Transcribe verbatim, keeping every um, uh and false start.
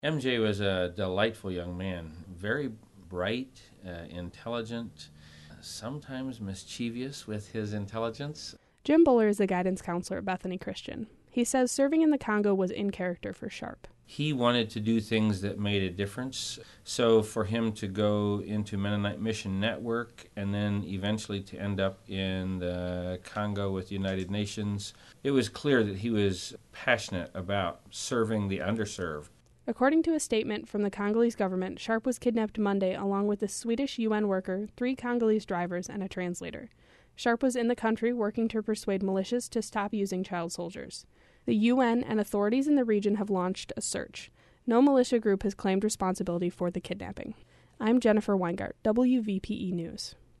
M J was a delightful young man, very bright, uh, intelligent, sometimes mischievous with his intelligence. Jim Buller is the guidance counselor at Bethany Christian. He says serving in the Congo was in character for Sharp. He wanted to do things that made a difference. So for him to go into Mennonite Mission Network and then eventually to end up in the Congo with the United Nations, it was clear that he was passionate about serving the underserved. According to a statement from the Congolese government, Sharp was kidnapped Monday along with a Swedish U N worker, three Congolese drivers, and a translator. Sharp was in the country working to persuade militias to stop using child soldiers. The U N and authorities in the region have launched a search. No militia group has claimed responsibility for the kidnapping. I'm Jennifer Weingart, W V P E News.